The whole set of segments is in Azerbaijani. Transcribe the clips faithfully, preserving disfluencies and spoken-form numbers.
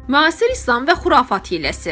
Müasir İslam və xurafat hiləsi.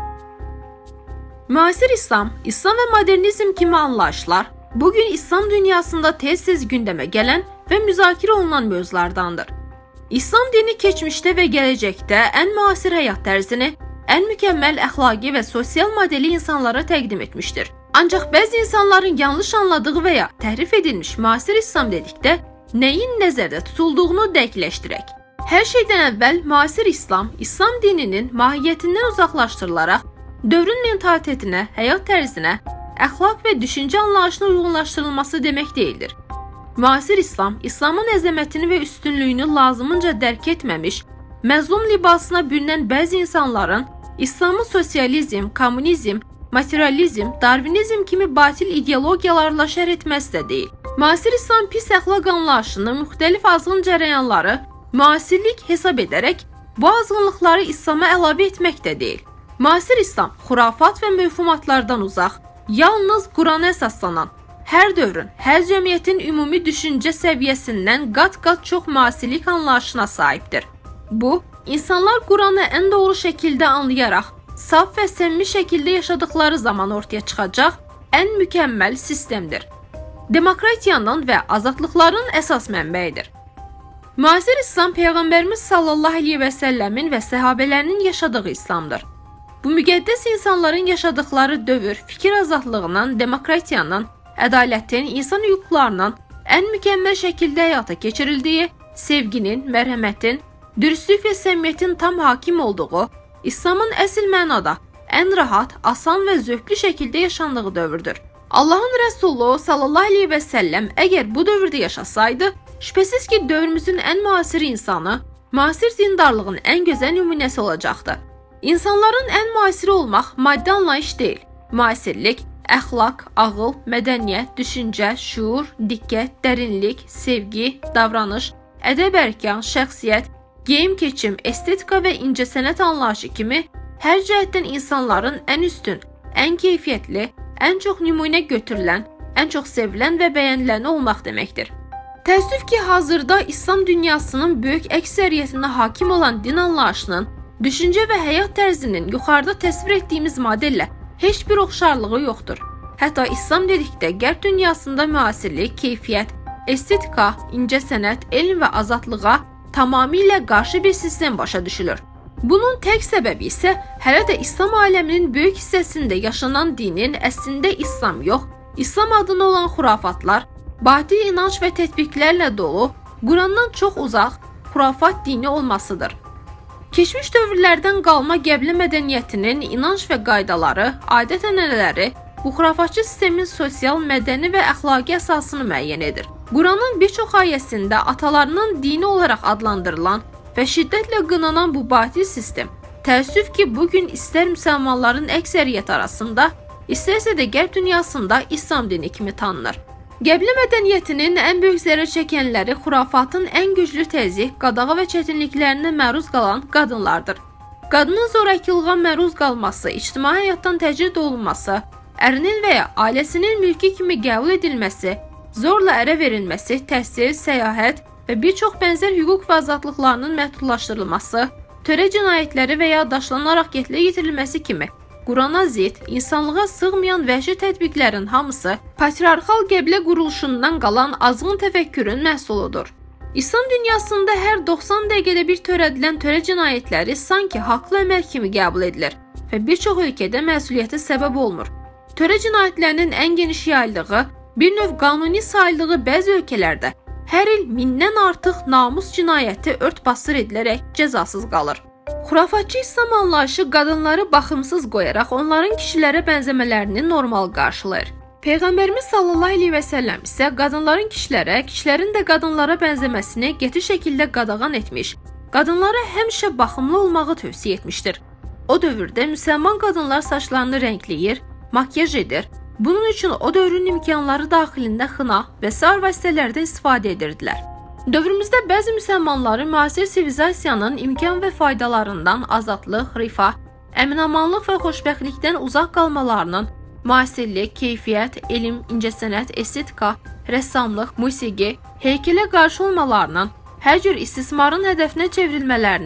Müasir İslam, İslam və modernizm kimi anlayışlar bugün İslam dünyasında tez-tez gündəmə gələn və müzakirə olunan mövzulardandır. İslam dini keçmişdə və gələcəkdə ən müasir həyat tərzini, ən mükəmməl əxlaqi və sosial modeli insanlara təqdim etmişdir. Ancaq bəzi insanların yanlış anladığı və ya təhrif edilmiş müasir İslam dedikdə nəyin nəzərdə tutulduğunu dəqiqləşdirək. Hər şeydən əvvəl müasir İslam, İslam dininin mahiyyətindən uzaqlaşdırılaraq dövrün mentalitetinə, həyat tərzinə, əxlaq və düşüncə anlayışına uyğunlaşdırılması demək deyildir. Müasir İslam, İslamın əzəmətini və üstünlüyünü lazımınca dərk etməmiş, məzlum libasına bürünən bəzi insanların İslamı sosializm, kommunizm, materializm, darvinizm kimi batil ideologiyalarla şərh etməsi də deyil. Müasir İslam pis əxlaq anlayışını, müxtəlif azğın cərəyanları müasirlik hesab edərək bu azğınlıqları İslama əlavə etmək də deyil. Müasir İslam, xurafat və məfhumatlardan uzaq, yalnız Qurana əsaslanan, hər dövrün, hər cəmiyyətin ümumi düşüncə səviyyəsindən qat-qat çox müasirlik anlayışına sahibdir. Bu, insanlar Quranı ən doğru şəkildə anlayaraq, saf və səmimi şəkildə yaşadıkları zaman ortaya çıxacaq ən mükəmməl sistemdir. Demokratiyanın və azadlıqların əsas mənbəyidir. Müasir İslam Peyğəmbərimiz sallallahu əleyhi və səlləmin və səhabələrinin yaşadığı İslamdır. Bu müqəddəs insanların yaşadıkları dövr fikir azadlığından, demokratiyanın, ədalətin, insan hüquqlarının ən mükəmməl şəkildə həyata keçirildiyi, sevginin, mərhəmətin, dürüstlük və səmimiyyətin tam hakim olduğu, İslamın əsl mənada ən rahat, asan və zövqlü şəkildə yaşandığı dövrdür. Allahın Rəsulu sallallahu əleyhi və səlləm əgər bu dövrdə yaşasaydı, şübhəsiz ki, dövrümüzün ən müasir insanı, müasir dindarlığın ən gözəl nümunəsi olacaqdı. İnsanların ən müasiri olmaq maddi anlayış deyil. Müasirlik, əxlaq, ağıl, mədəniyyət, düşüncə, şuur, diqqət, dərinlik, sevgi, davranış, ədəb-ərkan, şəxsiyyət, geyim-keçim, estetika və incəsənət anlayışı kimi hər cəhətdən insanların ən üstün, ən keyfiyyətli, ən çox nümunə götürülən, ən çox sevilən və bəyənilən olmaq deməkdir. Təəssüf ki, hazırda İslam dünyasının böyük əksəriyyətinə hakim olan din anlayışının, düşüncə və həyat tərzinin yuxarıda təsvir etdiyimiz modellə heç bir oxşarlığı yoxdur. Hətta İslam dedikdə qərb dünyasında müasirlik, keyfiyyət, estetika, incəsənət, elm və azadlığa tamamilə qarşı bir sistem başa düşülür. Bunun tək səbəbi isə hələ də İslam aləminin böyük hissəsində yaşanan dinin əslində İslam yox, İslam adına olan xurafatlar, batil inanc və tətbiqlərlə dolu, Qurandan çox uzaq, xurafat dini olmasıdır. Keçmiş dövrlərdən qalma Qəblə mədəniyyətinin inanc və qaydaları, adət-ənənələri bu xurafatçı sistemin sosial, mədəni və əxlaqi əsasını müəyyən edir. Quranın bir çox ayəsində atalarının dini olaraq adlandırılan və şiddətlə qınanan bu batil sistem, təəssüf ki, bugün istər müsəlmanların əksəriyyət arasında, istərsə də qərb dünyasında İslam dini kimi tanınır. Qəblə mədəniyyətinin ən böyük zərər çəkənləri xurafatın ən güclü təzyiq, qadağa və çətinliklərinə məruz qalan qadınlardır. Qadının zorakılığa məruz qalması, ictimai həyatdan təcrid olunması, ərinin və ya ailəsinin mülki kimi qəbul edilməsi, zorla ərə verilməsi, təhsil, səyahət və bir çox bənzər hüquq və azadlıqlarının məhdudlaşdırılması, törə cinayətləri və ya daşlanaraq qətlə yetirilməsi kimi Qurana zidd, insanlığa sığmayan vəhşi tətbiqlərin hamısı patriarxal Qəblə quruluşundan qalan azğın təfəkkürün məhsuludur. İslam dünyasında hər doxsan dəqiqədə bir törədilən törə cinayətləri sanki haqlı əməl kimi qəbul edilir və bir çox ölkədə məsuliyyətə səbəb olmur. Törə cinayətlərinin ən geniş yayıldığı, bir növ qanuni sayıldığı bəzi ölkələrdə hər il mindən artıq namus cinayəti ört-basır edilərək cəzasız qalır. Xurafatçı İslam anlayışı qadınları baxımsız qoyaraq onların kişilərə bənzəmələrini normal qarşılayır. Peyğəmbərimiz sallallahu əleyhi və səlləm isə qadınların kişilərə, kişilərin də qadınlara bənzəməsini qəti şəkildə qadağan etmiş, qadınlara həmişə baxımlı olmağı tövsiyə etmişdir. O dövrdə müsəlman qadınlar saçlarını rəngləyir, makyaj edir. Bunun üçün o dövrün imkanları daxilində xına və sair vasitələrdən istifadə edirdilər. Dövrümüzdə bəzi müsəlmanları müasir sivilizasiyanın imkan və faydalarından azadlıq, rifah, əmin-amanlıq və xoşbəxtlikdən uzaq qalmalarının, müasirlik, keyfiyyət, elm, incəsənət, estetika, rəssamlıq, musiqi, heykələ qarşı olmalarının, hər cür istismarın hədəfinə çevrilmələrinin,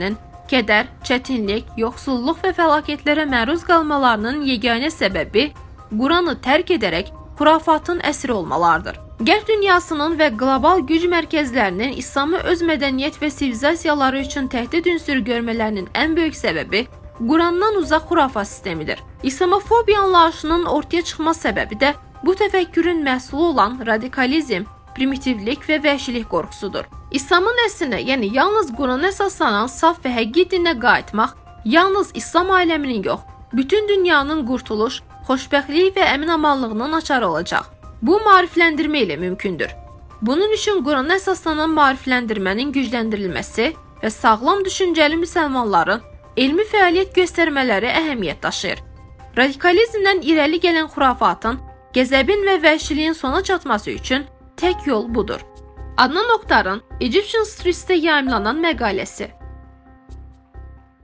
kədər, çətinlik, yoxsulluq və fəlakətlərə məruz qalmalarının yeganə səbəbi Quranı tərk edərək xurafatın əsiri olmalardır. Qərb dünyasının və qlobal güc mərkəzlərinin İslamı öz mədəniyyət və sivilizasiyaları üçün təhdid ünsürü görmələrinin ən böyük səbəbi Qurandan uzaq xurafat sistemidir. İslamofobiya anlayışının ortaya çıxma səbəbi də bu təfəkkürün məhsulu olan radikalizm, primitivlik və vəhşilik qorxusudur. İslamın əslinə, yəni yalnız Qurana əsaslanan saf və həqiqi dinə qayıtmaq, yalnız İslam aləminin yox, bütün dünyanın qurtuluş, xoşbəxtlik və əmin-amanlığının açarı olacaq. Bu, maarifləndirmə ilə mümkündür. Bunun üçün Qurana əsaslanan maarifləndirmənin gücləndirilməsi və sağlam düşüncəli müsəlmanların elmi fəaliyyət göstərmələri əhəmiyyət daşıyır. Radikalizmdən irəli gələn xurafatın, qəzəbin və vəhşiliyin sona çatması üçün tək yol budur. Adnan Oktarın Egyptian Streets'də yayımlanan məqaləsi.